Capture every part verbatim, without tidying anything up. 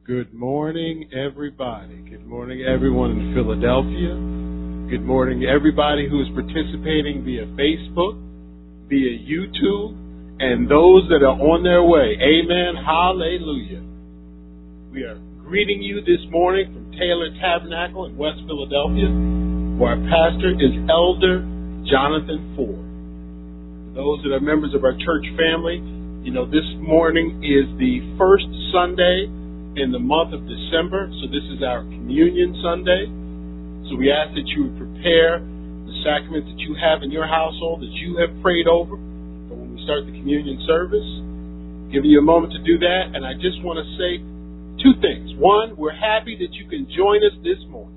Good morning, everybody. Good morning, everyone in Philadelphia. Good morning, everybody who is participating via Facebook, via YouTube, and those that are on their way. Amen. Hallelujah. We are greeting you this morning from Taylor Tabernacle in West Philadelphia, where our pastor is Elder Jonathan Ford. For those that are members of our church family, you know, this morning is the first Sunday in the month of December, so this is our Communion Sunday. So we ask that you would prepare the sacraments that you have in your household, that you have prayed over for when we start the communion service. Giving you a moment to do that, and I just want to say two things. One, we're happy that you can join us this morning.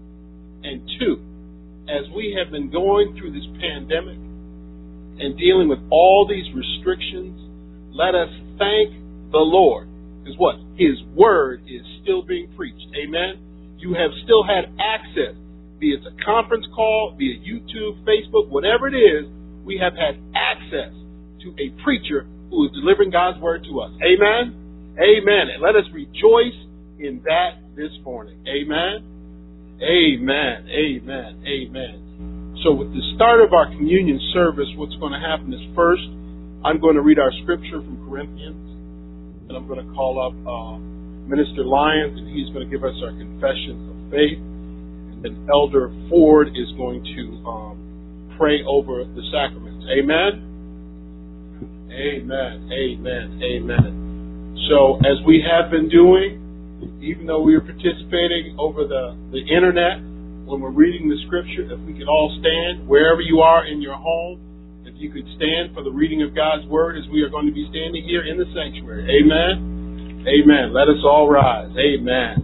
And two, as we have been going through this pandemic and dealing with all these restrictions, let us thank the Lord. Because what? His word is still being preached. Amen? You have still had access, be it a conference call, be it YouTube, Facebook, whatever it is, we have had access to a preacher who is delivering God's word to us. Amen? Amen. And let us rejoice in that this morning. Amen? Amen. Amen. Amen. So with the start of our communion service, what's going to happen is first, I'm going to read our scripture from Corinthians. And I'm going to call up uh, Minister Lyons, and he's going to give us our confession of faith. And then Elder Ford is going to um, pray over the sacraments. Amen? Amen. Amen. Amen. So as we have been doing, even though we are participating over the, the internet, when we're reading the scripture, if we could all stand wherever you are in your home, if you could stand for the reading of God's word as we are going to be standing here in the sanctuary. Amen. Amen. Let us all rise. Amen.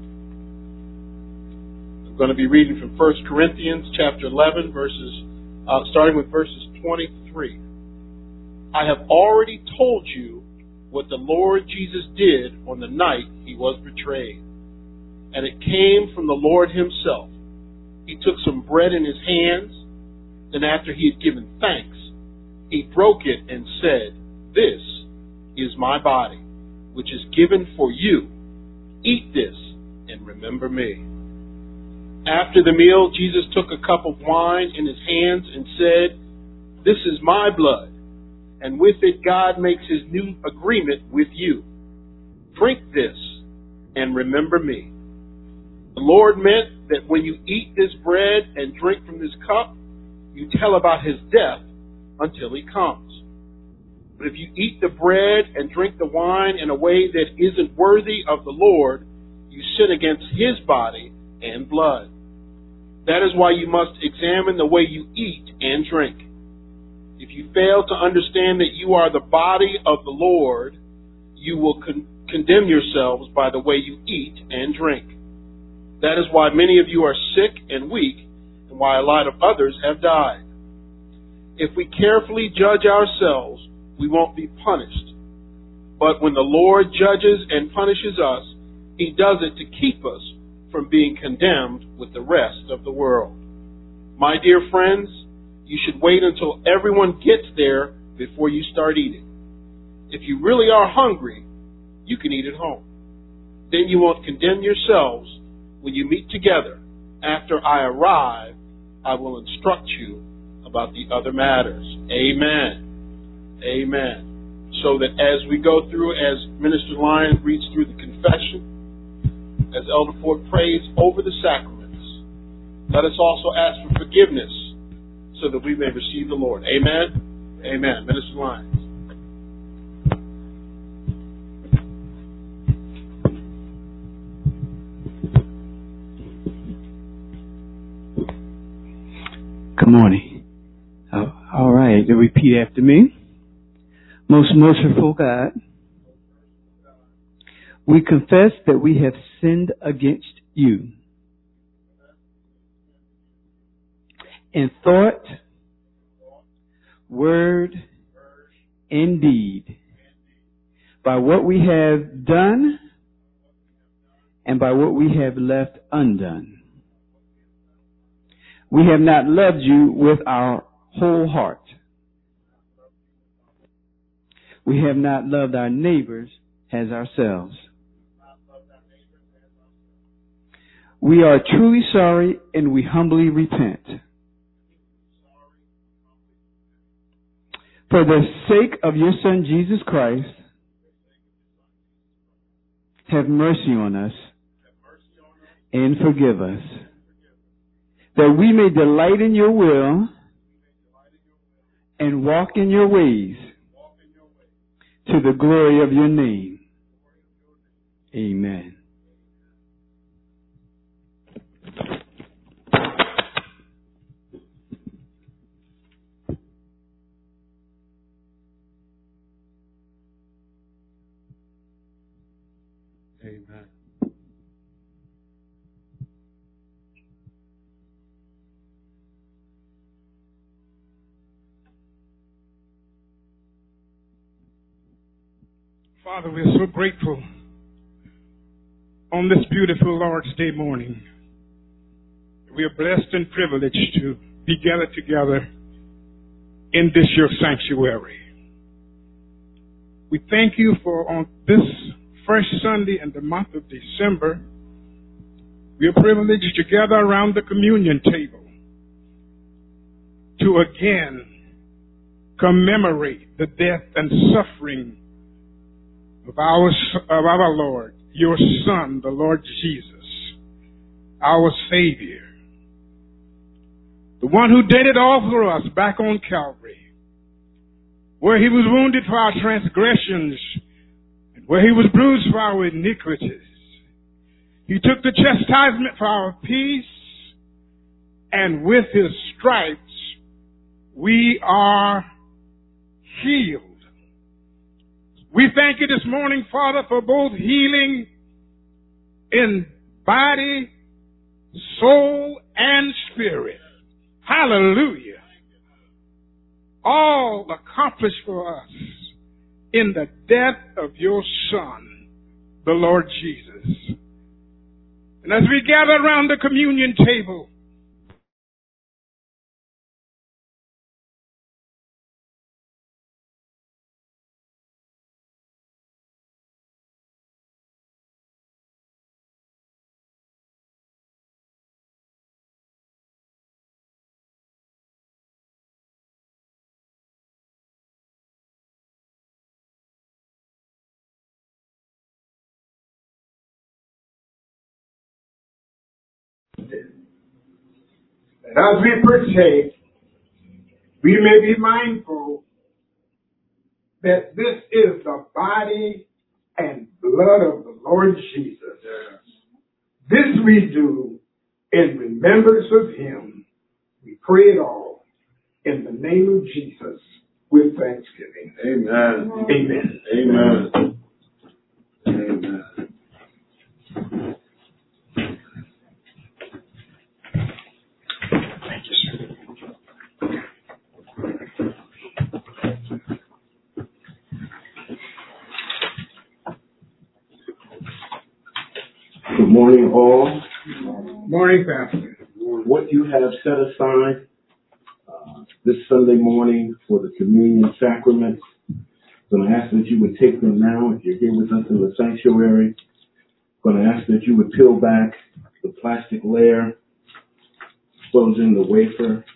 I'm going to be reading from First Corinthians chapter eleven, verses, uh, starting with verses twenty-three. I have already told you what the Lord Jesus did on the night he was betrayed. And it came from the Lord himself. He took some bread in his hands, and after he had given thanks, he broke it and said, "This is my body, which is given for you. Eat this and remember me." After the meal, Jesus took a cup of wine in his hands and said, "This is my blood, and with it God makes his new agreement with you. Drink this and remember me." The Lord meant that when you eat this bread and drink from this cup, you tell about his death until he comes. But if you eat the bread and drink the wine in a way that isn't worthy of the Lord, you sin against his body and blood. That is why you must examine the way you eat and drink. If you fail to understand that you are the body of the Lord, you will con- condemn yourselves by the way you eat and drink. That is why many of you are sick and weak, and why a lot of others have died. If we carefully judge ourselves, we won't be punished. But when the Lord judges and punishes us, he does it to keep us from being condemned with the rest of the world. My dear friends, you should wait until everyone gets there before you start eating. If you really are hungry, you can eat at home. Then you won't condemn yourselves when you meet together. After I arrive, I will instruct you about the other matters. Amen. Amen. So that as we go through, as Minister Lyons reads through the confession, as Elder Ford prays over the sacraments, let us also ask for forgiveness so that we may receive the Lord. Amen. Amen. Minister Lyons. Good morning. Uh, all right, repeat after me. Most merciful God, we confess that we have sinned against you in thought, word, and deed, by what we have done and by what we have left undone. We have not loved you with our whole heart. We have not loved our neighbors as ourselves. We are truly sorry and we humbly repent. For the sake of your Son, Jesus Christ, have mercy on us and forgive us, that we may delight in your will and walk in your ways to the glory of your name. Amen. Amen. Father, we're so grateful on this beautiful Lord's Day morning. We are blessed and privileged to be gathered together in this your sanctuary. We thank you for on this first Sunday in the month of December, we are privileged to gather around the communion table to again commemorate the death and suffering of our, of our Lord, your Son, the Lord Jesus, our Savior, the one who did it all for us back on Calvary, where he was wounded for our transgressions, where he was bruised for our iniquities. He took the chastisement for our peace, and with his stripes we are healed. We thank you this morning, Father, for both healing in body, soul, and spirit. Hallelujah. All accomplished for us in the death of your Son, the Lord Jesus. And as we gather around the communion table, as we partake, we may be mindful that this is the body and blood of the Lord Jesus. Yes. This we do in remembrance of him. We pray it all in the name of Jesus with thanksgiving. Amen. Amen. Amen. Amen. Thank you, sir. Good morning, all. Morning, Pastor. What you have set aside uh, this Sunday morning for the communion sacraments, I'm going to ask that you would take them now if you're here with us in the sanctuary. I'm going to ask that you would peel back the plastic layer, exposing the wafer.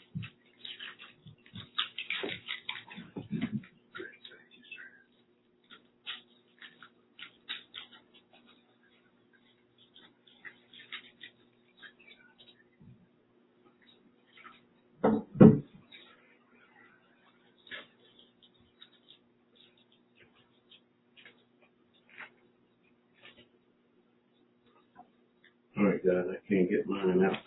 All right, guys, I can't get mine out.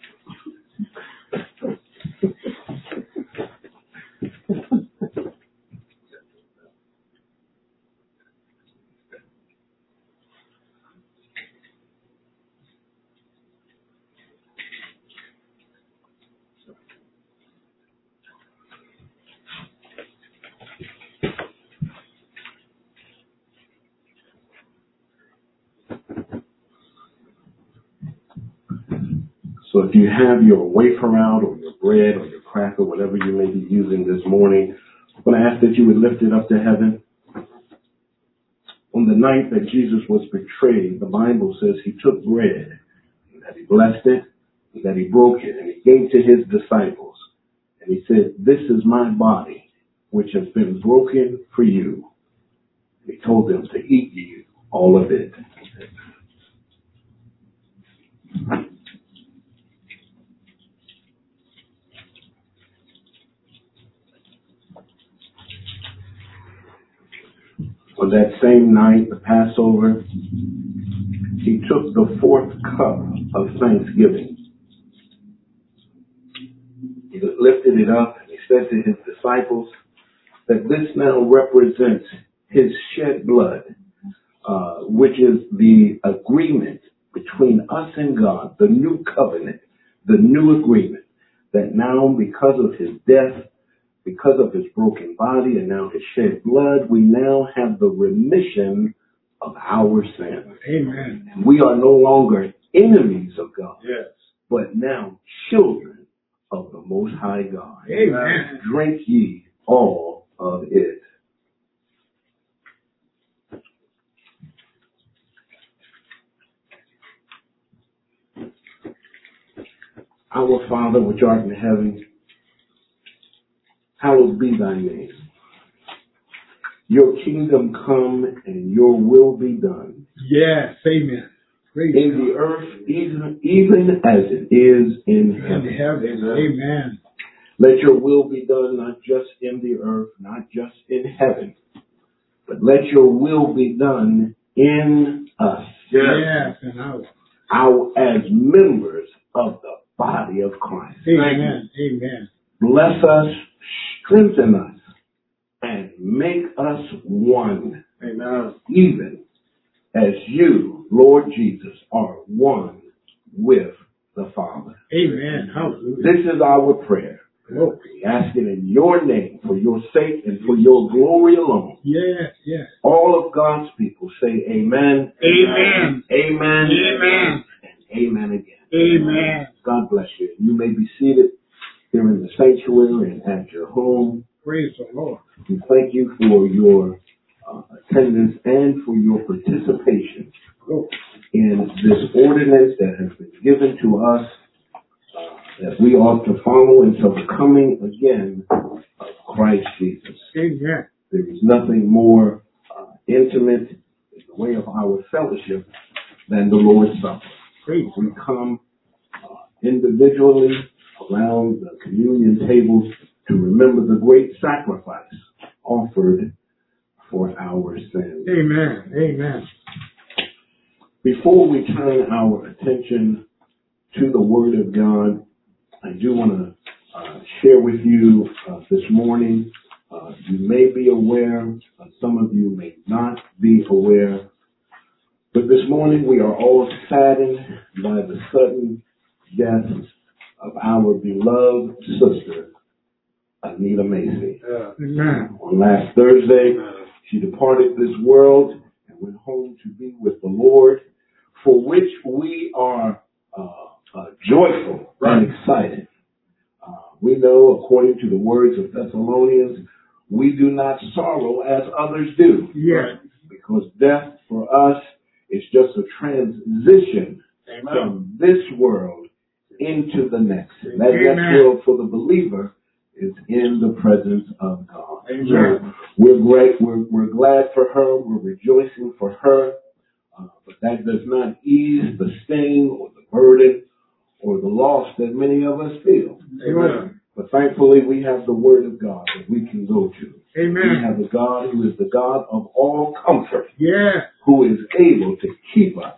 So if you have your wafer out or your bread or your cracker, whatever you may be using this morning, I'm going to ask that you would lift it up to heaven. On the night that Jesus was betrayed, the Bible says he took bread, that he blessed it, and that he broke it, and he gave to his disciples. And he said, this is my body, which has been broken for you. He told them to eat ye all of it. On that same night, the Passover, he took the fourth cup of thanksgiving. He lifted it up and he said to his disciples that this now represents his shed blood, uh, which is the agreement between us and God, the new covenant, the new agreement, that now because of his death, because of his broken body and now his shed blood, we now have the remission of our sins. Amen. And we are no longer enemies of God, Yes. but now children of the Most High God. Amen. Drink ye all of it. Our Father, which art in heaven, hallowed be thy name. Your kingdom come and your will be done. Yes. Amen. Praise In God. the earth, even, even as it is in In heaven. heaven. Amen. Let your will be done, not just in the earth, not just in heaven, but let your will be done in us. Yes. And our. Our, as members of the body of Christ. Amen. Amen. Bless us, strengthen us, and make us one. Amen. Even as you, Lord Jesus, are one with the Father. Amen. Hallelujah. This is our prayer. Glory. We ask it in your name, for your sake, and for your glory alone. Yes. Yes. All of God's people say amen. Amen. Amen. Amen. And amen again. Amen. God bless you. You may be seated here in the sanctuary and at your home. Praise the Lord. We thank you for your uh, attendance and for your participation Glory. in this ordinance that has been given to us uh, that we ought to follow until the coming again of Christ Jesus. Amen. There is nothing more uh, intimate in the way of our fellowship than the Lord's Supper. Praise We come uh, individually around the communion table to remember the great sacrifice offered for our sins. Amen. Amen. Before we turn our attention to the Word of God, I do want to uh, share with you uh, this morning. Uh, you may be aware, uh, some of you may not be aware, but this morning we are all saddened by the sudden death of our beloved sister, Anita Macy. Amen. On last Thursday, she departed this world and went home to be with the Lord, for which we are uh, uh, joyful and excited. Uh, we know, according to the words of Thessalonians, we do not sorrow as others do. Yes. Because death for us is just a transition Amen. from this world into the next. And that Amen. next world for the believer is in the presence of God. Amen. So we're great. We're, we're glad for her. We're rejoicing for her. Uh, but that does not ease the sting or the burden or the loss that many of us feel. Amen. But thankfully, we have the Word of God that we can go to. We Amen. have a God who is the God of all comfort, Yes. who is able to keep us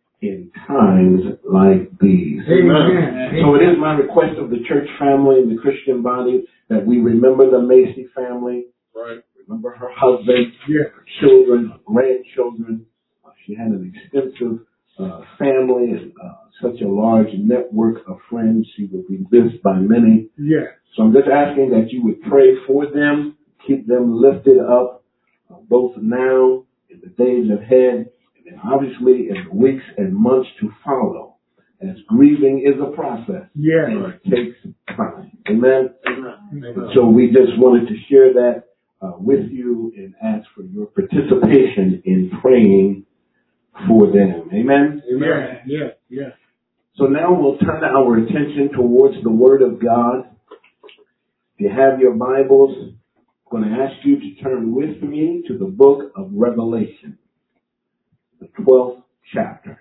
in times like these. Amen. So it is my request of the church family and the Christian body that we remember the Macy family, Right. remember her husband, Yes. her children, her grandchildren. Uh, she had an extensive uh, family and uh, such a large network of friends. She would be missed by many. Yes. So I'm just asking that you would pray for them, keep them lifted up, uh, both now, in the days ahead, and then obviously in the weeks and months to follow, as grieving is a process. Yes. And it takes time. Amen? Amen. Amen. So we just wanted to share that uh, with you and ask for your participation in praying for them. Amen? Yes. Yes. Yes. So now we'll turn our attention towards the Word of God. If you have your Bibles, I'm going to ask you to turn with me to the book of Revelation, the twelfth chapter.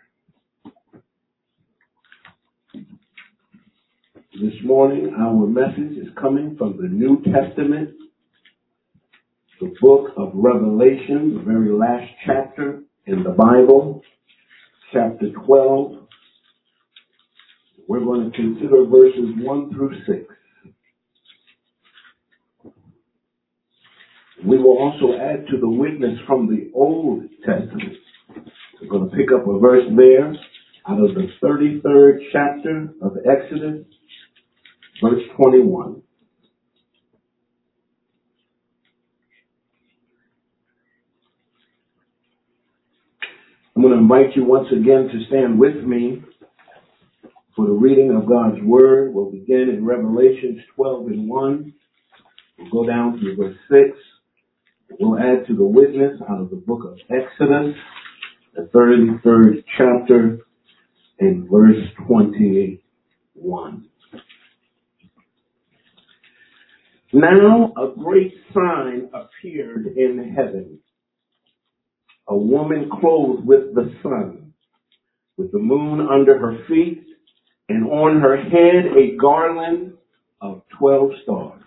This morning, our message is coming from the New Testament, the book of Revelation, the very last chapter in the Bible, chapter twelve. We're going to consider verses one through six. We will also add to the witness from the Old Testament. We're going to pick up a verse there out of the thirty-third chapter of Exodus, verse twenty-one. I'm going to invite you once again to stand with me for the reading of God's Word. We'll begin in Revelation twelve and one. We'll go down to verse six. We'll add to the witness out of the book of Exodus, the thirty-third chapter, and verse twenty-one. Now a great sign appeared in heaven. A woman clothed with the sun, with the moon under her feet, and on her head a garland of twelve stars.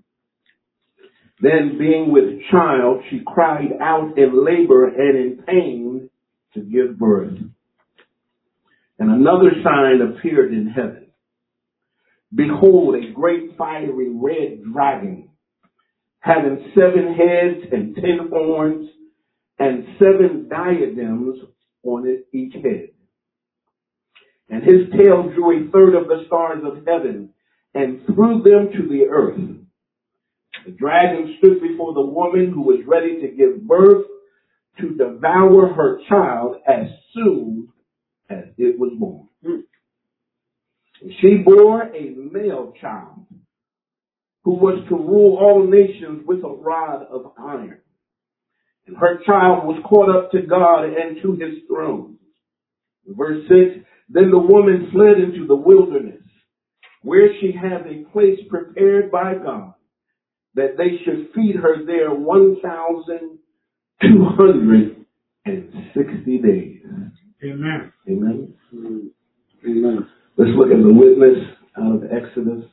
Then, being with child, she cried out in labor and in pain to give birth. And another sign appeared in heaven. Behold, a great fiery red dragon, having seven heads and ten horns, and seven diadems on it, each head. And his tail drew a third of the stars of heaven and threw them to the earth. The dragon stood before the woman who was ready to give birth to devour her child as soon as it was born. And she bore a male child who was to rule all nations with a rod of iron. And her child was caught up to God and to his throne. Verse six, then the woman fled into the wilderness, where she had a place prepared by God, that they should feed her there one thousand two hundred sixty days. Amen. Amen. Amen. Let's look at the witness out of Exodus.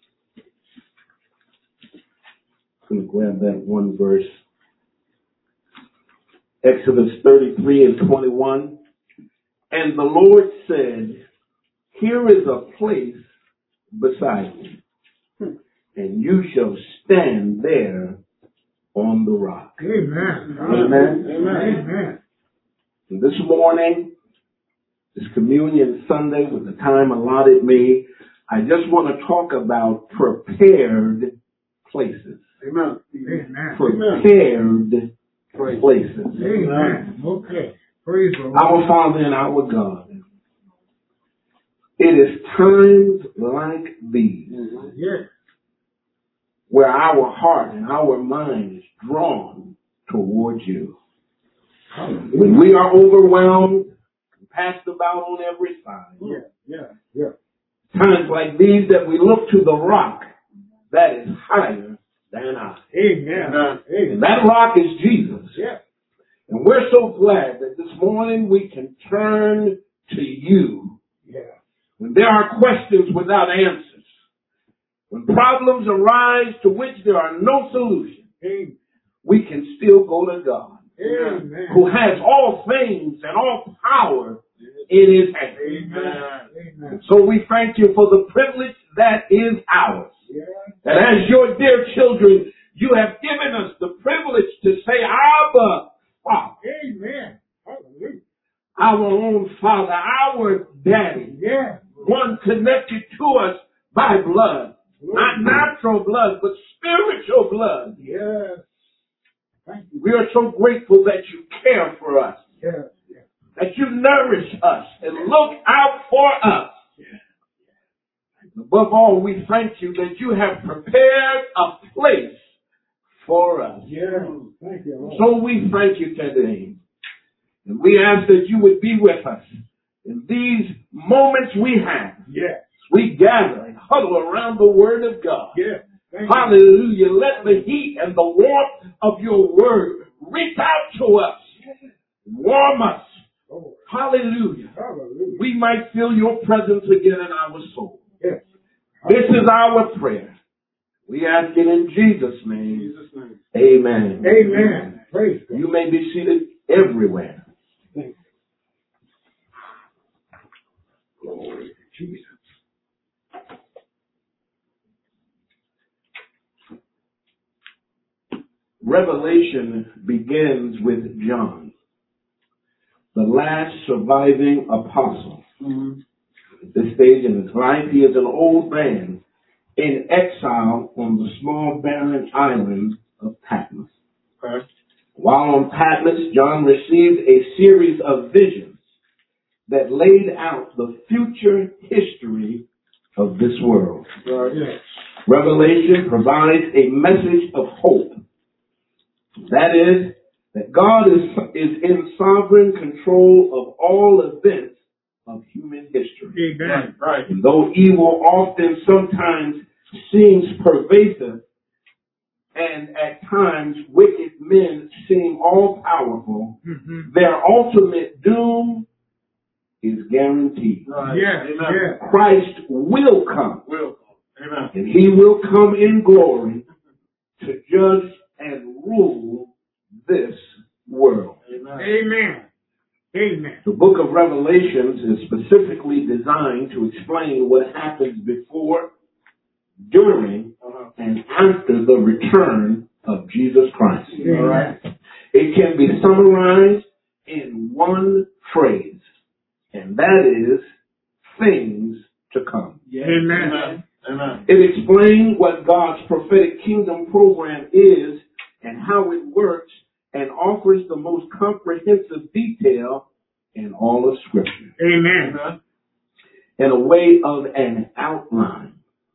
I'm going to grab that one verse. Exodus thirty-three and twenty-one. And the Lord said, here is a place beside me, and you shall stand there on the rock. Amen. Amen. Amen. Amen. And this morning, this Communion Sunday, with the time allotted me, I just want to talk about prepared places. Amen. Amen. Prepared places. Amen. Okay. Praise the Lord. Our Father and our God, it is times like these Yes. where our heart and our mind is drawn towards you. When we are overwhelmed, passed about on every side. Yeah, yeah, yeah. Times like these that we look to the rock that is higher than I. Amen. Amen. And that rock is Jesus. Yeah. And we're so glad that this morning we can turn to you. Yeah. When there are questions without answers, when problems arise to which there are no solutions, Amen. we can still go to God, Amen. who has all things and all power in his hand. Amen. Amen. So we thank you for the privilege that is ours. Yeah. That as your dear children, you have given us the privilege to say, Abba, Father. Amen. Hallelujah. Our own Father, our Daddy. Yeah. One connected to us by blood. Not natural blood, but spiritual blood. Yes. Thank you. We are so grateful that you care for us. Yes. Yes. That you nourish us and look out for us. Above all, we thank you that you have prepared a place for us. Yeah. Thank you, Lord. So we thank you today. And we ask that you would be with us and these moments we have, Yes. we gather and huddle around the Word of God. Yes. Thank Hallelujah. Let the heat and the warmth of your Word reach out to us. Warm us. you. Hallelujah. Hallelujah. We might feel your presence again in our soul. Yes. This is our prayer. We ask it in Jesus' name. Jesus' name. Amen. Amen. Praise God. You may be seated everywhere. Thank you. Glory to Jesus. Revelation begins with John, the last surviving apostle. Mm-hmm. At this stage in his life, he is an old man in exile on the small barren island of Patmos. Okay. While on Patmos, John received a series of visions that laid out the future history of this world. Right. Yes. Revelation provides a message of hope. That is, that God is, is in sovereign control of all events of human history. Amen. Right. And though evil often sometimes seems pervasive, and at times wicked men seem all powerful, Mm-hmm. their ultimate doom is guaranteed. Right. Yes. Amen. Yes. Christ will come, Will. Amen. and he will come in glory to judge and rule this world. Amen. Amen. Amen. The book of Revelations is specifically designed to explain what happens before, during, Uh-huh. and after the return of Jesus Christ. Amen. All right. It can be summarized in one phrase, and that is things to come. Yes. Amen. Amen. Amen. It explains what God's prophetic kingdom program is and how it works, and offers the most comprehensive detail in all of Scripture. Amen. Amen. In a way of an outline.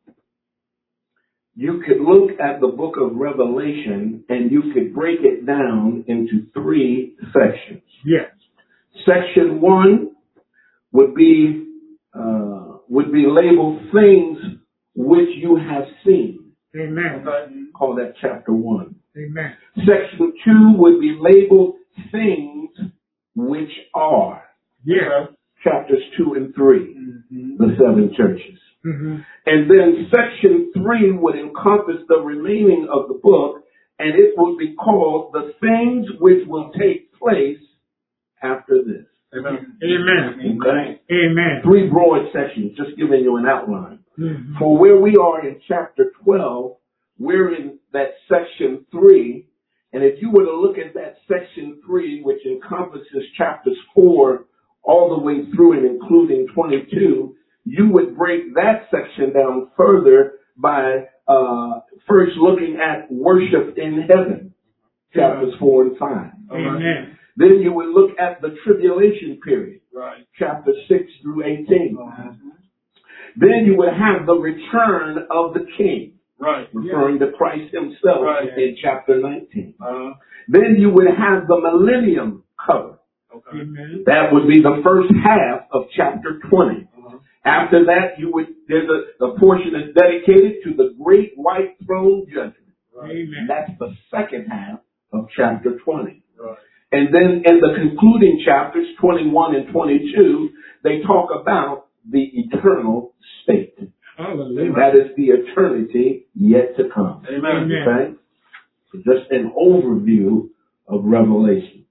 You could look at the book of Revelation and you could break it down into three sections. Yes. Section one would be uh, would be labeled things which you have seen. Amen. Okay. Call that chapter one. Amen. Section two would be labeled things which are. Yes. Chapters two and three, Mm-hmm. the seven churches. Mm-hmm. And then section three would encompass the remaining of the book, and it would be called the things which will take place after this. Amen. Amen. Okay? Amen. Three broad sections, just giving you an outline. Mm-hmm. For where we are in chapter twelve, we're in that section three, and if you were to look at that section three, which encompasses chapters four all the way through and including twenty-two, you would break that section down further by uh, first looking at worship in heaven, chapters four and five. Amen. Then you would look at the tribulation period, Right. chapters six through eighteen. Uh-huh. Then you would have the return of the King, Right. referring to Christ himself Right. in chapter nineteen. Uh-huh. Then you would have the millennium cover. Okay. Amen. That would be the first half of chapter twenty. Uh-huh. After that, you would there's a, a portion that's dedicated to the great white throne judgment. Right. Amen. And that's the second half of chapter twenty. Right. And then in the concluding chapters, twenty-one and twenty-two, they talk about the eternal state. Hallelujah. That is the eternity yet to come. Amen. Amen. Okay? So just an overview of Revelation.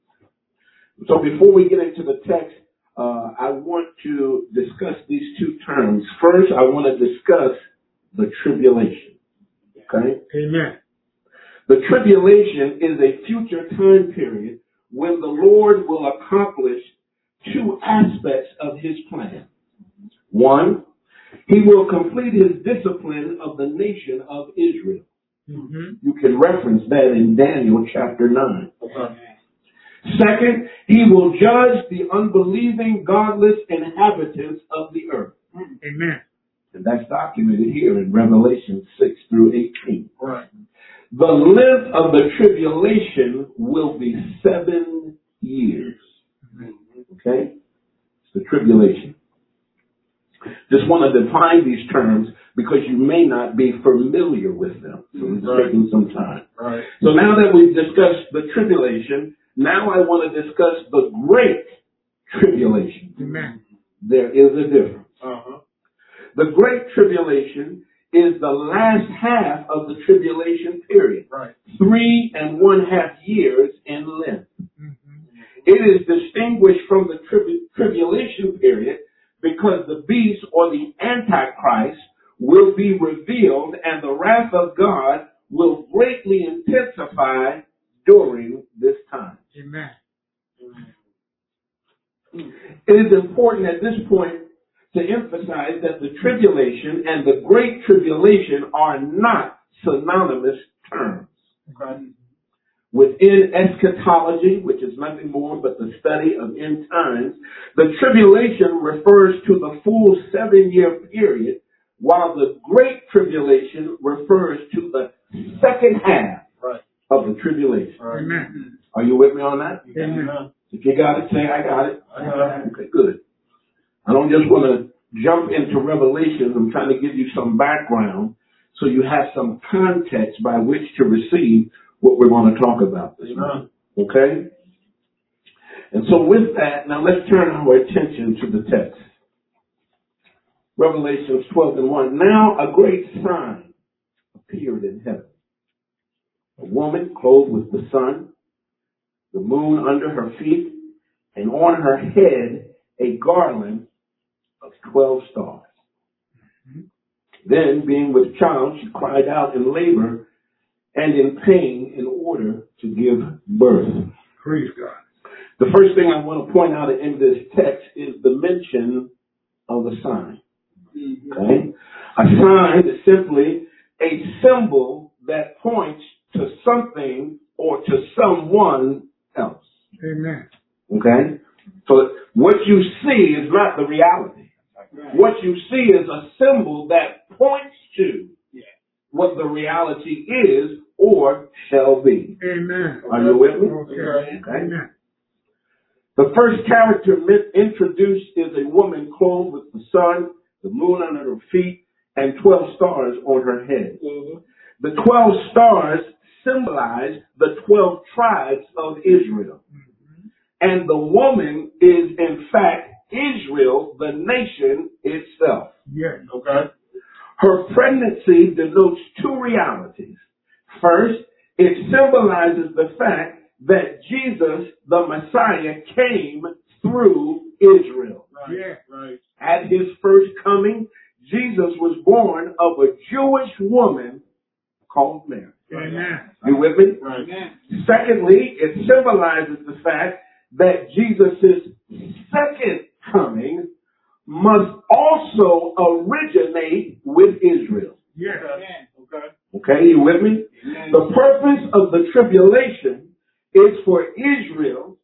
So before we get into the text, uh, I want to discuss these two terms. First, I want to discuss the tribulation. Okay? Amen. The tribulation is a future time period when the Lord will accomplish two aspects of his plan. One, he will complete his discipline of the nation of Israel. Mm-hmm. You can reference that in Daniel chapter nine. Okay. Second, he will judge the unbelieving, godless inhabitants of the earth. Amen. And that's documented here in Revelation six through eighteen. Right. The length of the tribulation will be seven years. Okay? the tribulation. Just want to define these terms because you may not be familiar with them. So it's Right. taking some time. Right. So now that we've discussed the tribulation, now I want to discuss the great tribulation. Amen. There is a difference. Uh-huh. The great tribulation is the last half of the tribulation period. Right. Three and one half years in length. Mm-hmm. It is distinguished from the tribu- tribulation period because the beast or the Antichrist will be revealed and the wrath of God will greatly intensify during this time. Amen. It is important at this point to emphasize that the tribulation and the great tribulation are not synonymous terms. Okay. Within eschatology, which is nothing more but the study of end times, the tribulation refers to the full seven-year period, while the great tribulation refers to the second half Right. of the tribulation. Right. Amen. Are you with me on that? Amen. If you got it, say, I got it. I got it. Okay, good. I don't just want to jump into Revelation. I'm trying to give you some background so you have some context by which to receive what we're going to talk about this morning. Okay? And so with that, now let's turn our attention to the text. Revelations twelve and one. Now a great sign appeared in heaven. A woman clothed with the sun, the moon under her feet, and on her head a garland of twelve stars. Then, being with child, she cried out in labor and in pain in order to give birth. Praise God. The first thing I want to point out in this text is the mention of a sign. Okay? A sign is simply a symbol that points to something or to someone else. Amen. Okay? So what you see is not the reality. What you see is a symbol that points to what the reality is or shall be. Amen. Are you with me? Okay. Okay. Amen. The first character introduced is a woman clothed with the sun, the moon under her feet, and twelve stars on her head. Mm-hmm. The twelve stars symbolize the twelve tribes of Israel. Mm-hmm. And the woman is, in fact, Israel, the nation itself. Yes. Okay. Her pregnancy denotes two realities. First, it symbolizes the fact that Jesus, the Messiah, came through Israel. Right. Yeah. Right. At his first coming, Jesus was born of a Jewish woman called Mary. Amen. You with me? Right. Secondly, it symbolizes the fact that Jesus' second coming must also originate with Israel. Yes. Okay. Okay, you with me? The purpose of the tribulation is for Israel,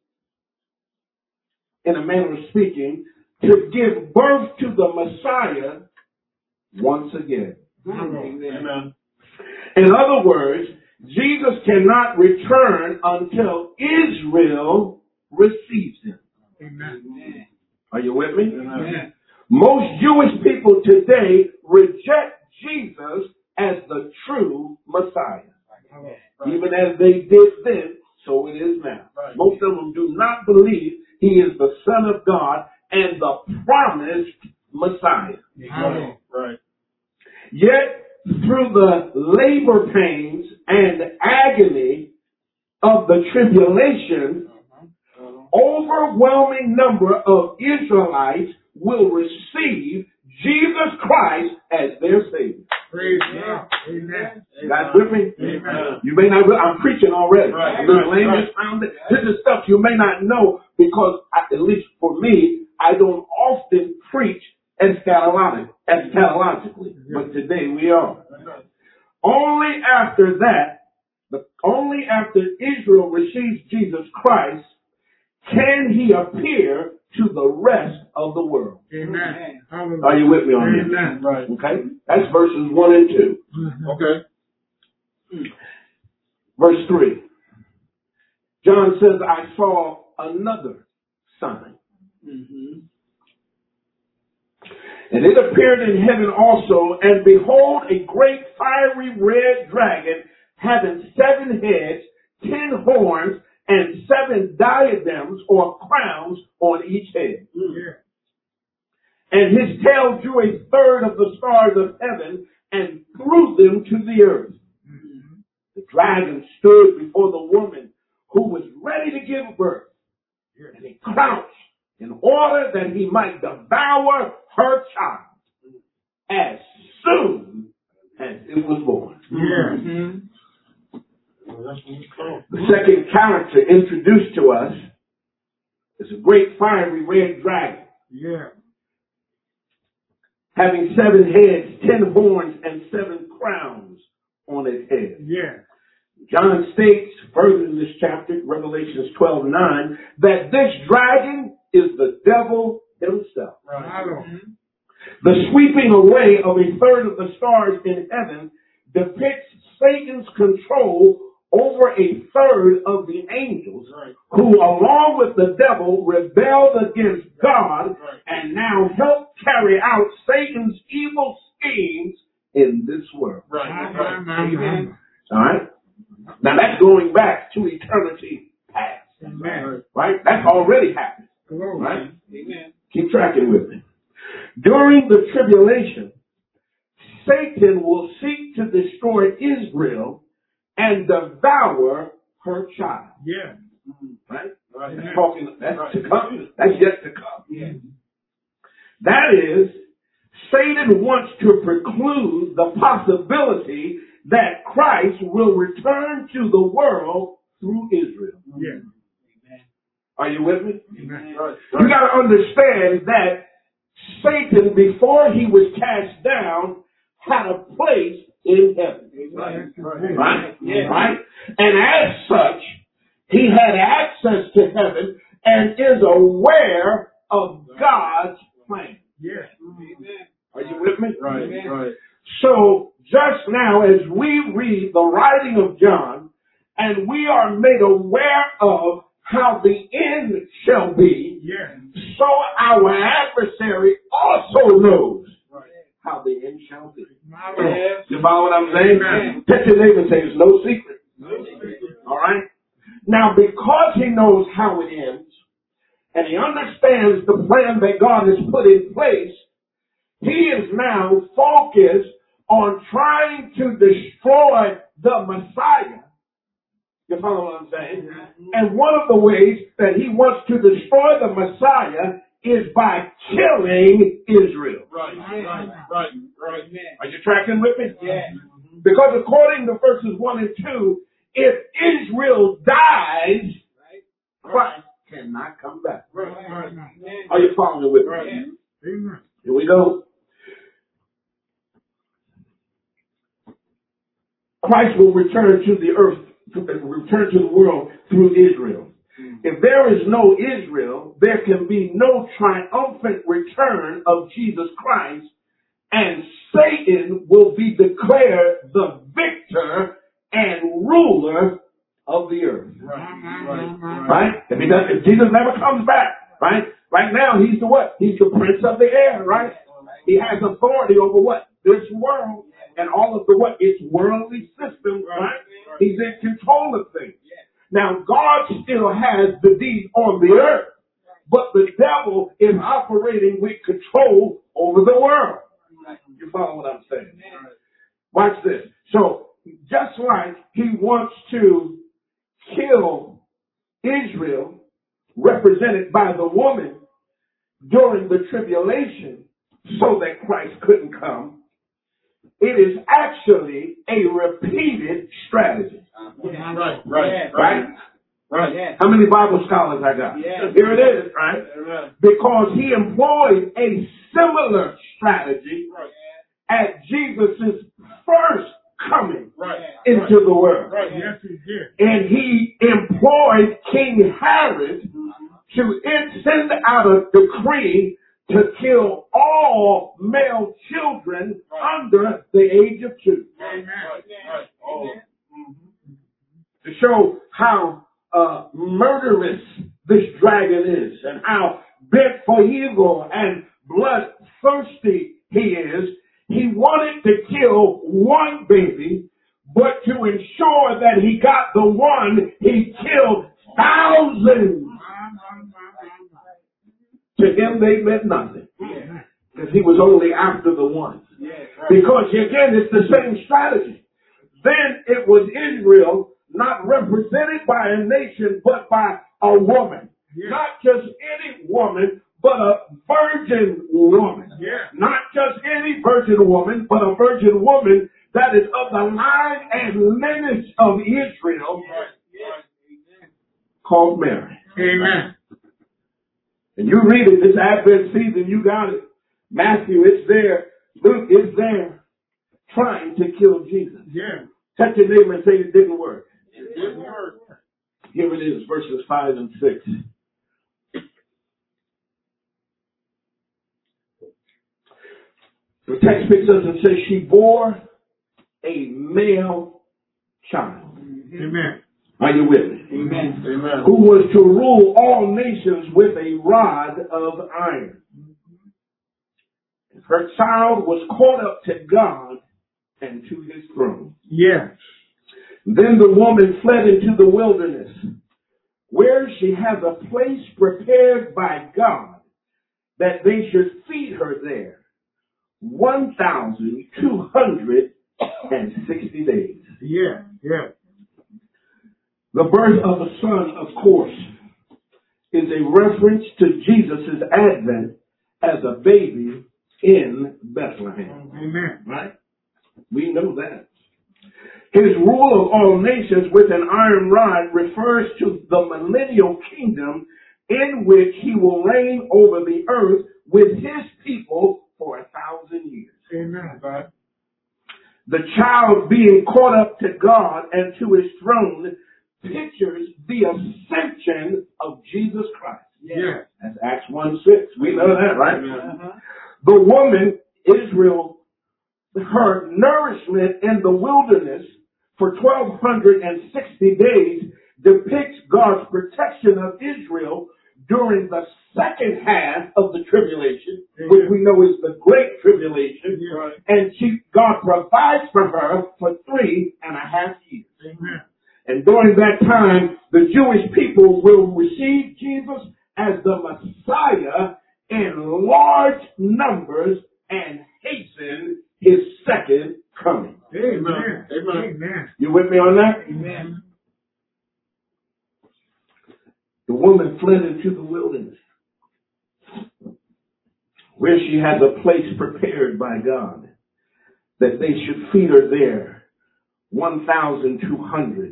in a manner of speaking, to give birth to the Messiah once again. Amen. In other words, Jesus cannot return until Israel receives him. Amen. Are you with me? Amen. Most Jewish people today reject Jesus as the true Messiah. Even as they did then, so it is now. Right. Most of them do not believe he is the Son of God and the promised Messiah. Amen. Right. Yet, through the labor pains and agony of the tribulation, overwhelming number of Israelites will receive Jesus Christ as their Savior. Praise God. Amen. Guys with me? Amen. You may not, I'm preaching already. Right, I'm just right, laying right. this foundation. This is stuff you may not know because, I, at least for me, I don't often preach eschatologic, eschatologically. But today we are. Only after that, the, only after Israel receives Jesus Christ can he appear to the rest of the world. Amen. Hallelujah. Are you with me on this? Amen. Right. Okay? That's verses one and two. Mhm. Okay. Verse three. John says, I saw another sign. Mm-hmm. And it appeared in heaven also, and behold, a great fiery red dragon, having seven heads, ten horns, and seven diadems or crowns on each head. Yeah. And his tail drew a third of the stars of heaven and threw them to the earth. Mm-hmm. The dragon stood before the woman who was ready to give birth. Yeah. And he crouched in order that he might devour her child as soon as it was born. Yeah. Mm-hmm. The second character introduced to us is a great fiery red dragon. Yeah. Having seven heads, ten horns, and seven crowns on its head. Yeah. John states further in this chapter, Revelations twelve nine, that this dragon is the devil himself. Right. Mm-hmm. The sweeping away of a third of the stars in heaven depicts Satan's control over a third of the angels, right, who along with the devil rebelled against God, right, and now help carry out Satan's evil schemes in this world. Right. Right. Right. All right. Now that's going back to eternity past. Amen. Right? That's already happened. Right? Amen. Keep tracking with me. During the tribulation, Satan will seek to destroy Israel and devour her child. Yeah. Right? Right. That's talking, that's right, to come. That's yet to come. Yeah. That is, Satan wants to preclude the possibility that Christ will return to the world through Israel. Yeah. Amen. Are you with me? Amen. Right. You got to understand that Satan, before he was cast down, had a place in heaven. Right? Right? Yeah. Right? And as such, he had access to heaven and is aware of God's plan. Yes. Amen. Are you with me? Right. Amen. Right. So just now, as we read the writing of John, and we are made aware of how the end shall be, yes, so our adversary also knows how the end shall be. Yes. You follow what I'm saying? Amen. Touch your neighbor and say, it's no secret. No secret. All right? Now, because he knows how it ends, and he understands the plan that God has put in place, he is now focused on trying to destroy the Messiah. You follow what I'm saying? Mm-hmm. And one of the ways that he wants to destroy the Messiah is by killing Israel. Right, right, right, right. Are you tracking with me? Yeah. Because according to verses one and two, if Israel dies, Christ cannot come back. Right, right. Are you following with me? Right. Here we go. Christ will return to the earth, return to the world through Israel. If there is no Israel, there can be no triumphant return of Jesus Christ, and Satan will be declared the victor and ruler of the earth. Right? Right? Right? If, he does, if Jesus never comes back, right? Right now, he's the what? He's the prince of the air, right? He has authority over what? This world and all of the what? Its worldly system, right? He's in control of things. Now, God still has the deed on the earth, but the devil is operating with control over the world. You follow what I'm saying? Watch this. So, just like he wants to kill Israel, represented by the woman, during the tribulation, so that Christ couldn't come, it is actually a repeated strategy. Yeah. Right, right, yeah. right, right. Yeah. How many Bible scholars I got? Yeah. Here it is, right? Yeah. Because he employed a similar strategy right, at Jesus' first coming right, into right, the world. Right. Yes, he did. And he employed King Herod to send out a decree to kill all male children right, under the age of two. Amen. Right. Right. Oh. To show how uh, murderous this dragon is and how bent for evil and bloodthirsty to kill one baby, but to ensure that he got the one, he killed thousands. To him, they meant nothing. Because he was only after the one. Because, again, it's the same strategy. Then it was Israel, not represented by a nation, but by a woman. Not just any woman, but a virgin woman. Not just any virgin woman, but a virgin woman that is of the line and lineage of Israel, called Mary. Amen. And you read it this Advent season, you got it. Matthew, it's there. Luke, it's there. Trying to kill Jesus. Yeah. Touch your neighbor and say it didn't work. It didn't work. Here it is, verses five and six. The text picks up and says she bore a male child. Amen. Are you with me? Amen. Amen. Who was to rule all nations with a rod of iron. Her child was caught up to God and to his throne. Yes. Then the woman fled into the wilderness, where she has a place prepared by God that they should feed her there one thousand two hundred sixty days. Yeah, yeah. The birth of a son, of course, is a reference to Jesus' advent as a baby in Bethlehem. Amen. Right? We know that. His rule of all nations with an iron rod refers to the millennial kingdom in which he will reign over the earth with his people for a thousand years. Amen. God. The child being caught up to God and to his throne pictures the ascension of Jesus Christ. Yeah. That's Acts one six. We know that, right? Uh-huh. The woman, Israel, her nourishment in the wilderness for twelve sixty days depicts God's protection of Israel during the second half of the tribulation, Amen. Which we know is the Great Tribulation. Yeah. And she, God provides for her for three and a half years. Amen. And during that time, the Jewish people will receive Jesus as the Messiah in large numbers and hasten his second coming. Amen. Amen. Amen. You with me on that? Amen. The woman fled into the wilderness, where she has a place prepared by God, that they should feed her there one thousand two hundred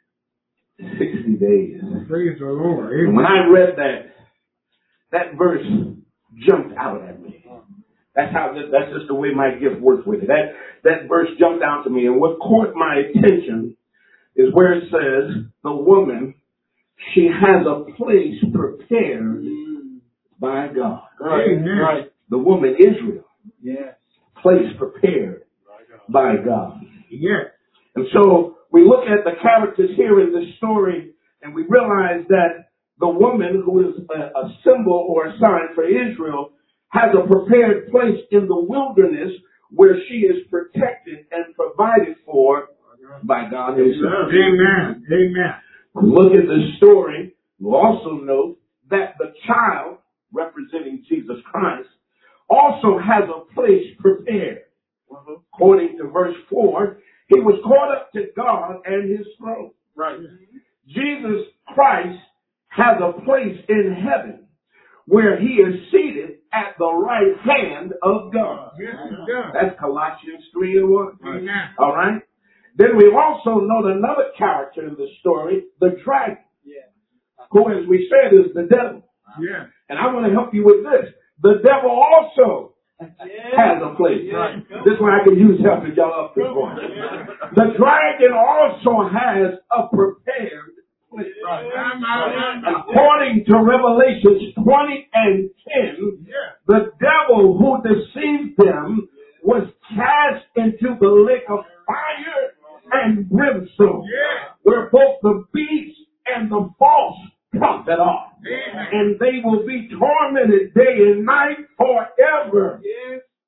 sixty days. Praise the Lord. And when I read that, that verse jumped out at me. That's how, that's just the way my gift works with it. That, that verse jumped out to me. And what caught my attention is where it says, the woman, she has a place prepared by God. Right. Amen. Right. The woman, Israel. Yes. Place prepared by God. Yes. And so we look at the characters here in this story and we realize that the woman, who is a, a symbol or a sign for Israel, has a prepared place in the wilderness where she is protected and provided for by God himself. Amen. Amen. Look at the story. We'll also note that the child, representing Jesus Christ, also has a place prepared. According to verse four, he was caught up to God and his throne. Right. Jesus Christ has a place in heaven where he is seated at the right hand of God. Yes, he does. That's Colossians three and one. Amen. All right. Then we also note another character in the story, the dragon, Yeah. who, as we said, is the devil. Yeah. And I want to help you with this. The devil also has a place. Right. This is why I can use help if y'all up this morning. The dragon also has a prepared place. According to Revelations twenty and ten, the devil who deceived them was cast into the lake of fire and brimstone, where both the beast and the false prophet are. And they will be tormented day and night forever.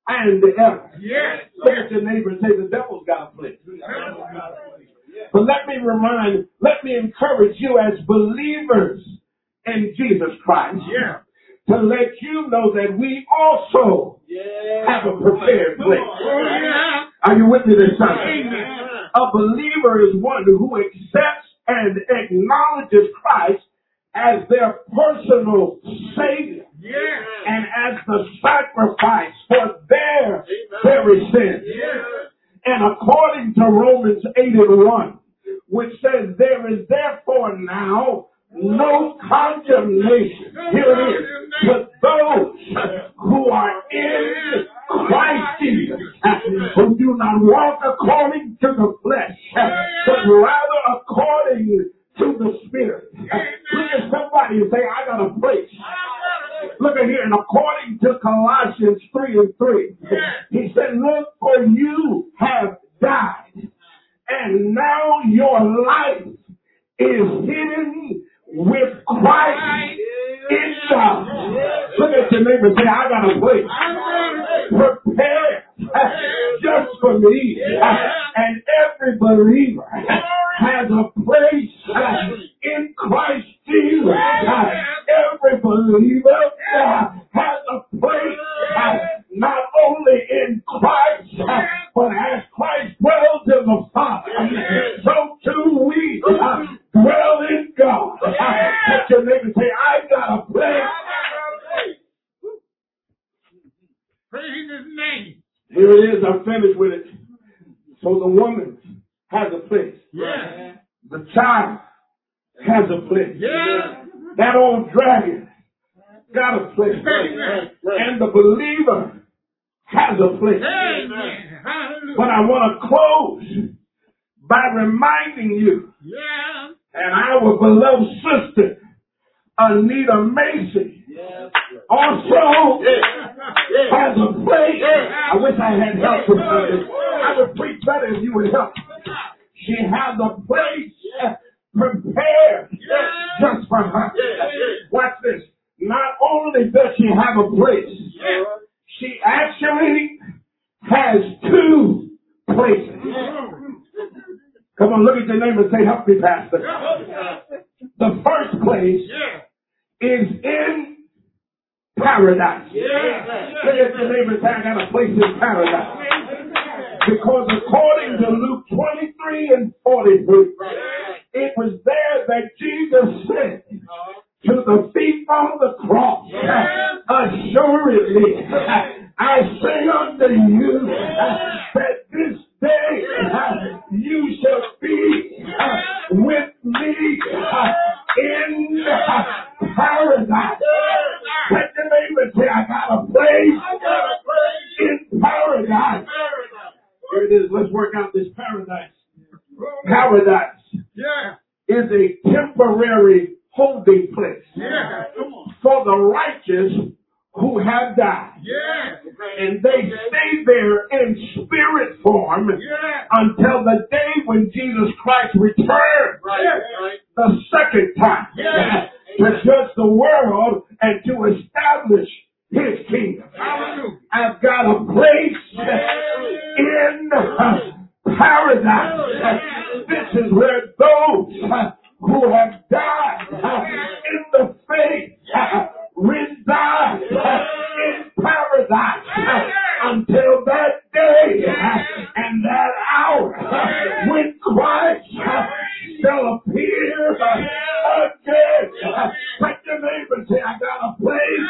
and ever. Yes. Look at your neighbor and say, the devil's got a place. But let me remind, let me encourage you as believers in Jesus Christ Yeah. to let you know that we also have a prepared place. Oh, yeah. Are you with me this Sunday? Amen. A believer is one who accepts and acknowledges Christ as their personal Savior Yeah. and as the sacrifice for their very sins. Yeah. And according to Romans eight and one, which says, there is therefore now no condemnation, here it is, to those who are in Christ Jesus, who do not walk according to the flesh, but rather according to the Spirit. Look at somebody and say, I got a place. Look at here, and according to Colossians three and three, he said, look, for you have died, and now your life is hidden with Christ in God. Look at your neighbor and say, I got a place prepared just for me. And every believer has a place in Christ Jesus. Every believer has a place not only in Christ, but as Christ dwells in the Father, so too we dwell in God. Let your neighbor say, I got a place. Praise his name. Here it is. I'm finished with it. So the woman has a place. Yeah. The child has a place. Yeah. That old dragon got a place. And the believer has a place. Amen. Hallelujah. But I want to close by reminding you, Yeah. and our beloved sister, Anita Macy, also has a place. I wish I had help with her. I would preach better if you would help. She has a place prepared just for her. Watch this. Not only does she have a place, she actually has two places. Come on, look at your neighbor and say, help me, Pastor. The first place is in paradise. Look at your neighbor and say, I got a place in paradise. Because according to Luke twenty-three and forty-three, it was there that Jesus said to the thief on the cross, assuredly, I say unto you that this day you shall be with me in paradise. Let your neighbor say, I got a place in paradise. Here it is. Let's work out this paradise. Paradise is a temporary holding place for the righteous who have died. And they stay there in spirit form until the day when Jesus Christ returns the second time to judge the world and to establish his kingdom. I've got a place in paradise. This is where those who have died in the faith reside in paradise until that day and that hour when Christ shall appear again. Let your neighbor say, I got a place.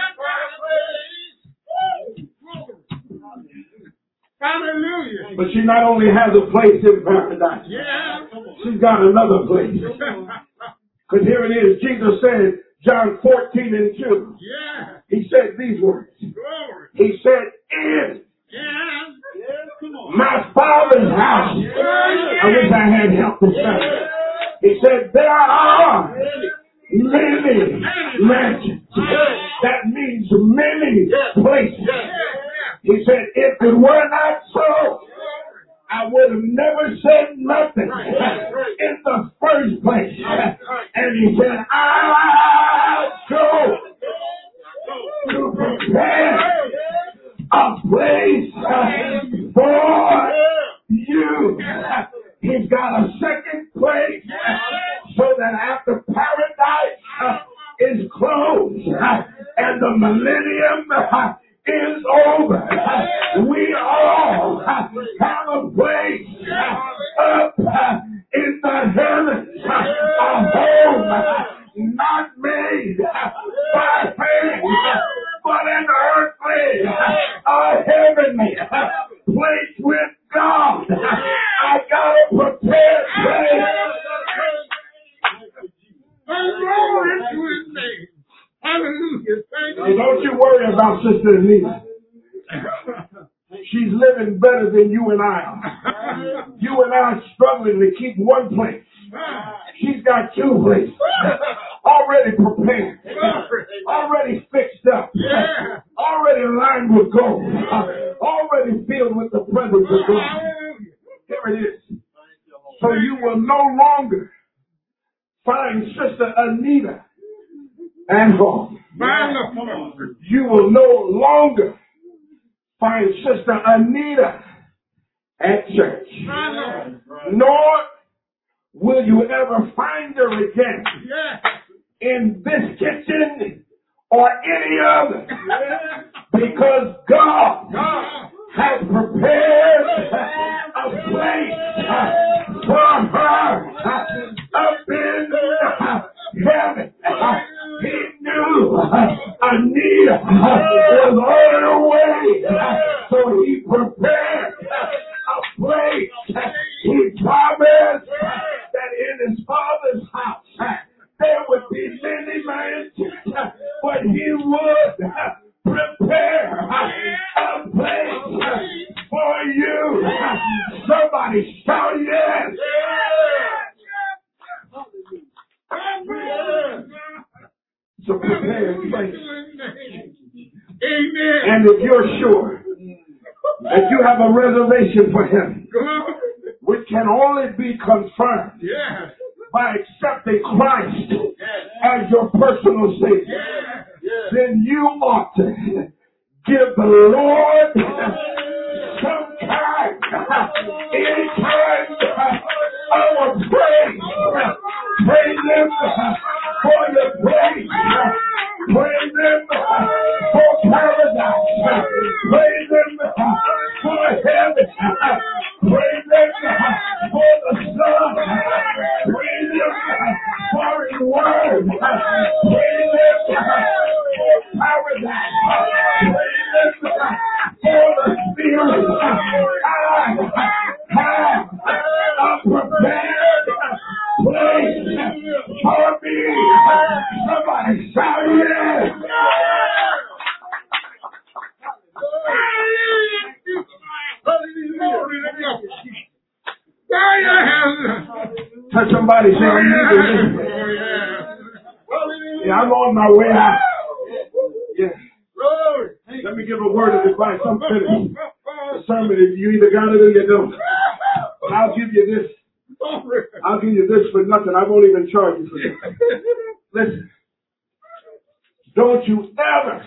Hallelujah. But she not only has a place in paradise, she's got another place. Because here it is. Jesus said, John fourteen and two. Yeah. He said these words. Glory. He said, in Yeah. my Father's house. I wish I had help this time. He said, there are many mansions. That means many places. He said, if it were not so, I would have never said nothing in the first place. And he said, I go to prepare a place for you. He's got a second place so that after paradise is closed and the millennium is over, we all have a place up in the heavens, a home not made by hands, but an earthly, a heavenly place with God. I got a prepared place. Hallelujah. And don't you worry about Sister Anita. She's living better than you and I are. You and I are struggling to keep one place. She's got two places. Already prepared. Already fixed up. Already lined with gold. Already filled with the presence of God. Here it is. So you will no longer find Sister Anita at home. You will no longer find Sister Anita at church. Nor will you ever find her again in this kitchen or any other. Because God has prepared a place for her up in heaven. He knew Anita was on her way, so he prepared a place. He promised that in his Father's house there would be many mansions, but he would prepare a place for you. Somebody shout yes. It's a prepared place. And if you're sure that you have a reservation for him, which can only be confirmed by accepting Christ as your personal Savior, then you ought to give the Lord some kind, any kind of praise. Praise him for your praise. Praise him for paradise. Praise him for heaven. Praise him for the sun. Praise him for his word. Praise him for paradise. Praise him for the Spirit. I have a prepared place for me. Somebody shout yes. Touch somebody, say, I need to yeah, I'm on my way out. Yes. Let me give a word of advice. I'm finished. The sermon is you either got it or you don't. But I'll give you this. I'll give you this for nothing. I won't even charge you for this. Listen. Don't you ever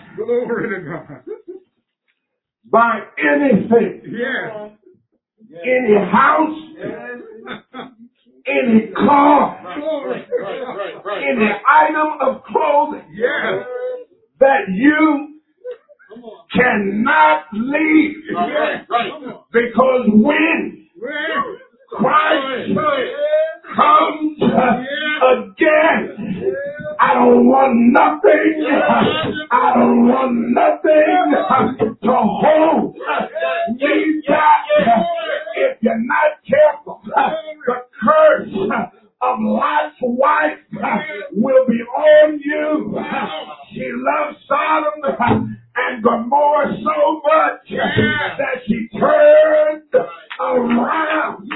buy anything, Yeah. any house, any car, any item of clothing Yeah. that you cannot leave. Because when Christ comes again, I don't want nothing, I don't want nothing to hold me back. If you're not careful, the curse of Lot's wife will be on you. She loved Sodom and Gomorrah so much that she turned around.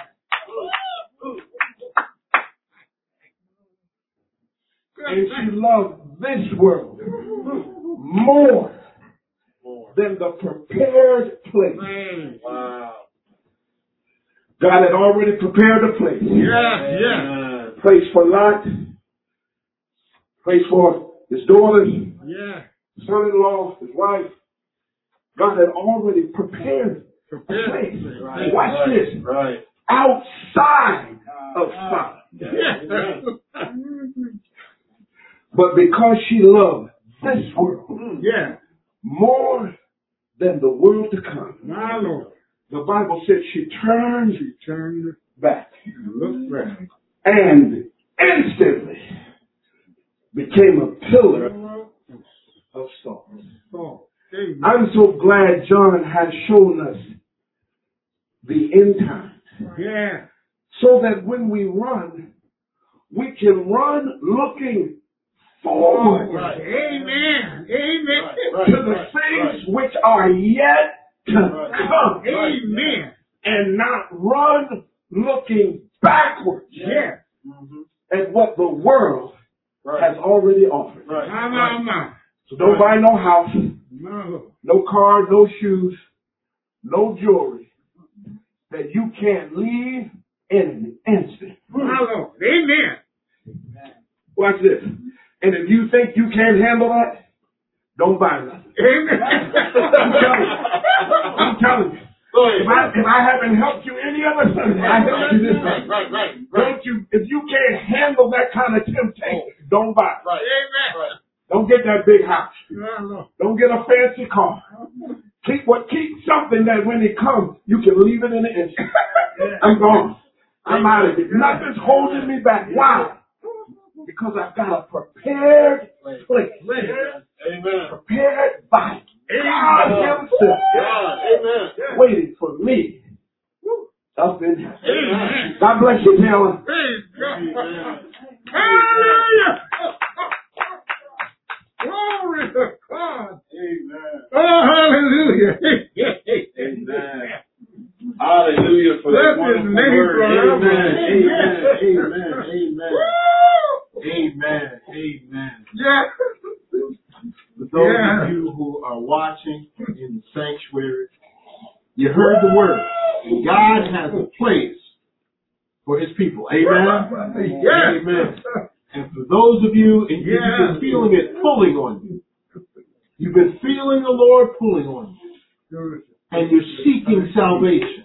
And she loved this world more than the prepared place. Wow. God had already prepared a place. Yeah, yeah. Place for Lot. Place for his daughters. Yeah. Son-in-law, his wife. God had already prepared a place. Right. Watch Right. this. Right. Outside of Sodom. Yeah. But because she loved this world Yeah. more than the world to come, My Lord. the Bible said she turned She turned back and looked back. and instantly became a pillar of salt. Oh, amen. I'm so glad John has shown us the end time, Yeah. so that when we run, we can run looking forward Right. Amen. Amen. Right. to the Right. things which are yet to Right. come, Amen. and not run looking backwards Yeah. Mm-hmm. at what the world Right. has already offered. Right. My, my, my. So don't buy no house, My Lord. no car, no shoes, no jewelry that you can't leave in an instant. My Lord. Amen. Watch this. And if you think you can't handle that, don't buy nothing. Amen. I'm telling you. I'm telling you. If I, if I haven't helped you any other Sunday, I helped you this Right. time. Right. Right. Don't you, if you can't handle that kind of temptation, don't buy it. Right. Amen. Right. Don't get that big house. My Lord. Don't get a fancy car. Keep what keep something that when it comes, you can leave it in an instant. I'm gone. I'm out of it. Nothing's holding me back. Why? Because I've got a prepared place. Amen. Prepared by God Himself. God. Amen. Waiting for me up in heaven. Amen. God bless you, Taylor. Praise God. Amen. Hallelujah. Glory to God. Amen. Oh, hallelujah. Amen. Hallelujah for that Bless His wonderful name word. forever. Amen. Amen. Amen. Woo! Amen. Amen. Yeah. For those Yeah. of you who are watching in the sanctuary, you heard the word. God has a place for His people. Amen. Yeah. Amen. And for those of you, and Yeah. you've been feeling it pulling on you. You've been feeling the Lord pulling on you. And you're seeking salvation.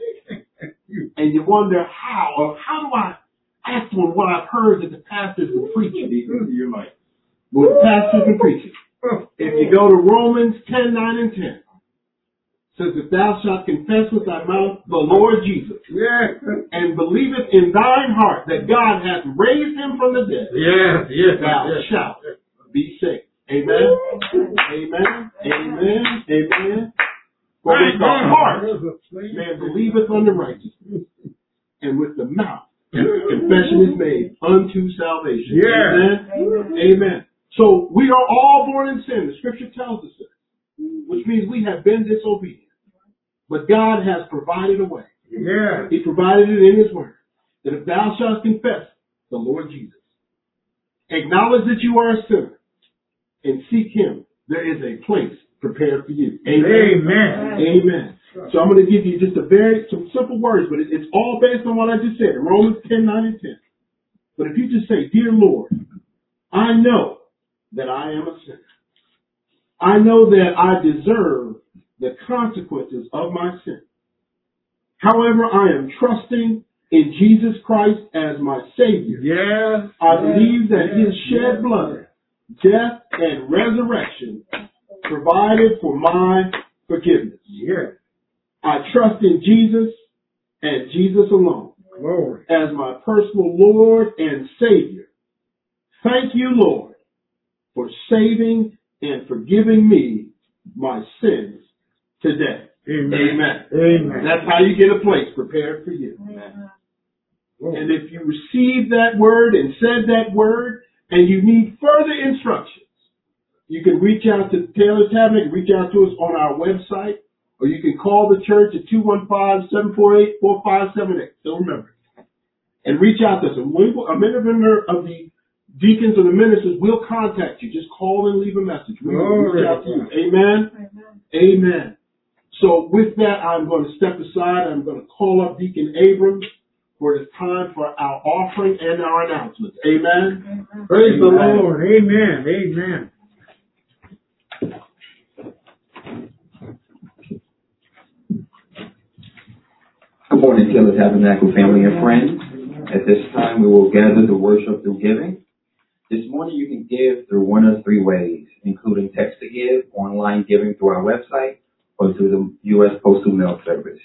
And you wonder how, or how do I act on what I've heard that the pastor's been preaching? You're like, well, the pastor's been preaching. If you go to Romans ten, nine, and ten, it says, if thou shalt confess with thy mouth the Lord Jesus, Yeah. and believeth in thine heart that God hath raised him from the dead, Yes, yes, thou yes. shalt be saved. Amen. Amen. Amen. Amen. For with the heart man believeth unto righteousness, and with the mouth confession is made unto salvation. Yeah. Amen. Amen. So we are all born in sin. The scripture tells us this, which means we have been disobedient. But God has provided a way. Yeah. He provided it in His word, that if thou shalt confess the Lord Jesus, acknowledge that you are a sinner, and seek Him, there is a place prepared for you. Amen. Amen. Amen. So I'm going to give you just a very, some simple words, but it, it's all based on what I just said, Romans ten, nine, and ten. But if you just say, dear Lord, I know that I am a sinner. I know that I deserve the consequences of my sin. However, I am trusting in Jesus Christ as my Savior. Yeah. I believe that His shed blood, death, and resurrection provided for my forgiveness. Yeah. I trust in Jesus and Jesus alone Glory. as my personal Lord and Savior. Thank you, Lord, for saving and forgiving me my sins today. Amen. Amen. Amen. That's how you get a place prepared for you. Amen. And if you received that word and said that word and you need further instructions, you can reach out to Taylor Tabernacle, reach out to us on our website, or you can call the church at two one five, seven four eight, four five seven eight. Still remember. And reach out to us. And we will, a member of the deacons or the ministers will contact you. Just call and leave a message. We will reach out to you. Amen? Amen. Amen. So with that, I'm going to step aside. I'm going to call up Deacon Abrams for it is time for our offering and our announcements. Amen. Amen. Praise Amen. The Lord. Amen. Amen. morning, Taylor Tabernacle family and friends. At this time, we will gather to worship through giving. This morning, you can give through one of three ways, including text to give, online giving through our website, or through the U S Postal Mail Service.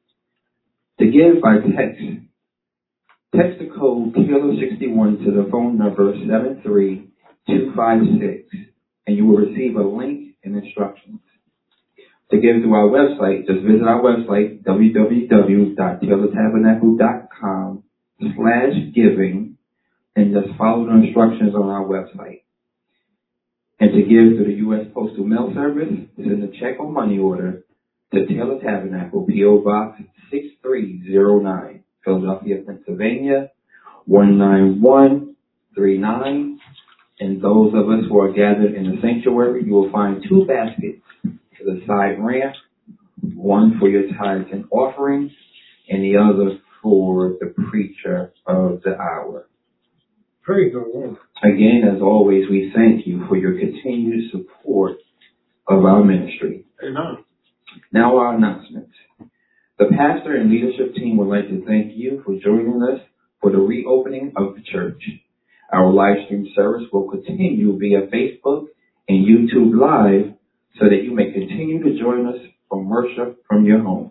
To give by text, text the code Taylor sixty-one to the phone number seven three two five six, and you will receive a link and instructions. To give through our website, just visit our website, w w w dot taylor tabernacle dot com slash giving, and just follow the instructions on our website. And to give through the U S Postal Mail Service, send a check or money order to Taylor Tabernacle, P O Box six three zero nine, Philadelphia, Pennsylvania, one nine one three nine. And those of us who are gathered in the sanctuary, you will find two baskets to the side ramp, one for your tithes and offerings, and the other for the preacher of the hour. Praise the Lord. Again, as always, we thank you for your continued support of our ministry. Amen. Now our announcements. The pastor and leadership team would like to thank you for joining us for the reopening of the church. Our live stream service will continue via Facebook and YouTube Live so that you may continue to join us from worship from your home.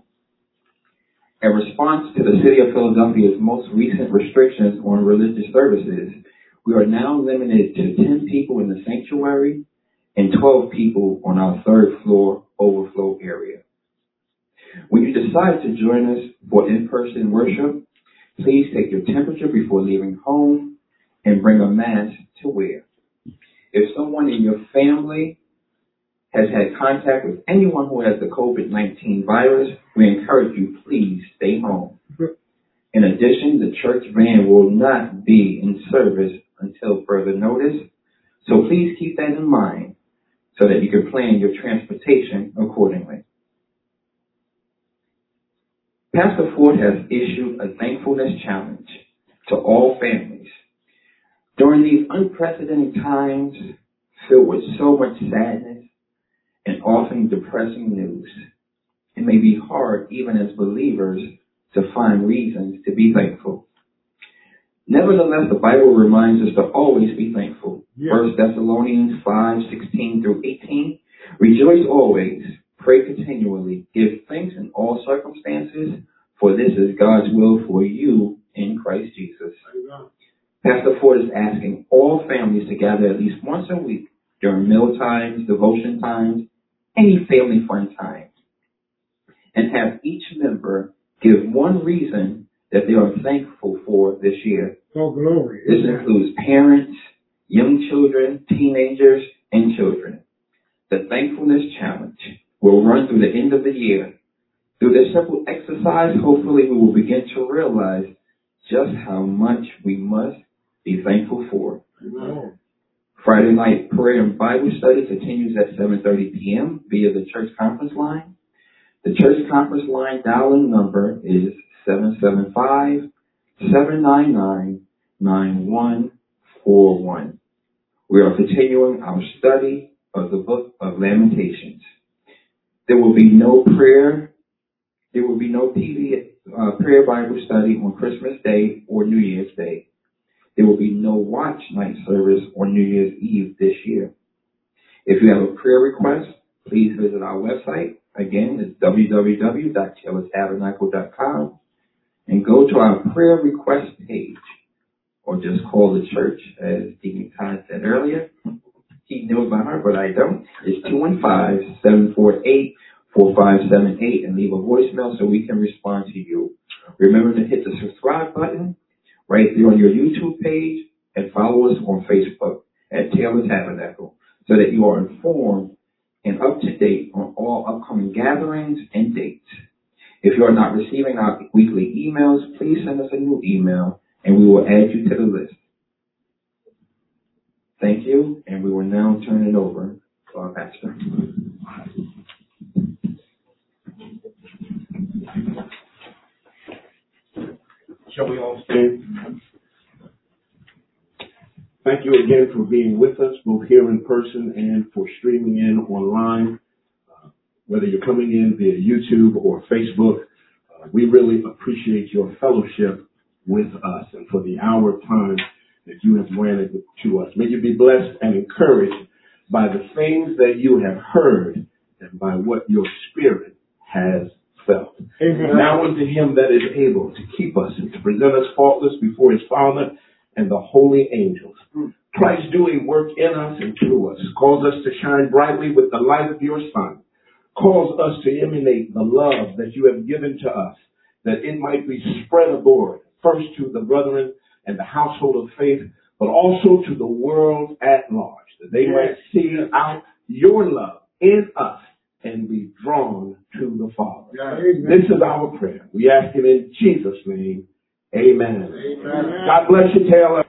In response to the City of Philadelphia's most recent restrictions on religious services, we are now limited to ten people in the sanctuary and twelve people on our third floor overflow area. When you decide to join us for in-person worship, please take your temperature before leaving home and bring a mask to wear. If someone in your family has had contact with anyone who has the COVID nineteen virus, we encourage you, please stay home. In addition, the church van will not be in service until further notice, so please keep that in mind so that you can plan your transportation accordingly. Pastor Ford has issued a thankfulness challenge to all families. During these unprecedented times filled with so much sadness and often depressing news, it may be hard, even as believers, to find reasons to be thankful. Nevertheless, the Bible reminds us to always be thankful. Yeah. First Thessalonians five sixteen through eighteen. Rejoice always, pray continually, give thanks in all circumstances, for this is God's will for you in Christ Jesus. Amen. Pastor Ford is asking all families to gather at least once a week during meal times, devotion times, any family fun time, and have each member give one reason that they are thankful for this year. Oh, glory. This includes parents, young children, teenagers, and children. The Thankfulness Challenge will run through the end of the year. Through this simple exercise, hopefully we will begin to realize just how much we must be thankful for. Amen. Friday night prayer and Bible study continues at seven thirty p.m. via the church conference line. The church conference line dial-in number is seven seven five, seven nine nine, nine one four one. We are continuing our study of the book of Lamentations. There will be no prayer, there will be no T V uh, prayer Bible study on Christmas Day or New Year's Day. There will be no watch night service on New Year's Eve this year. If you have a prayer request, please visit our website. Again, it's w w w dot taylor tabernacle dot com and go to our prayer request page, or just call the church, as Deacon Todd said earlier. He knew about her, but I don't. It's two one five, seven four eight, four five seven eight and leave a voicemail so we can respond to you. Remember to hit the subscribe button right there on your YouTube page and follow us on Facebook at Taylor Tabernacle so that you are informed and up to date on all upcoming gatherings and dates. If you are not receiving our weekly emails, please send us a new email and we will add you to the list. Thank you, and we will now turn it over to our pastor. Shall we all stand? Thank you again for being with us, both here in person and for streaming in online. Uh, whether you're coming in via YouTube or Facebook, uh, Uh, we really appreciate your fellowship with us and for the hour of time that you have granted to us. May you be blessed and encouraged by the things that you have heard and by what your spirit has felt. Amen. Now unto him that is able to keep us and to present us faultless before his Father and the holy angels. Christ doing work in us and through us. Calls us to shine brightly with the light of your Son. Calls us to emanate the love that you have given to us, that it might be spread abroad, first to the brethren and the household of faith, but also to the world at large, that they might see out your love in us and be drawn to the Father. Amen. This is our prayer. We ask it in Jesus' name. Amen. Amen. God bless you, Taylor.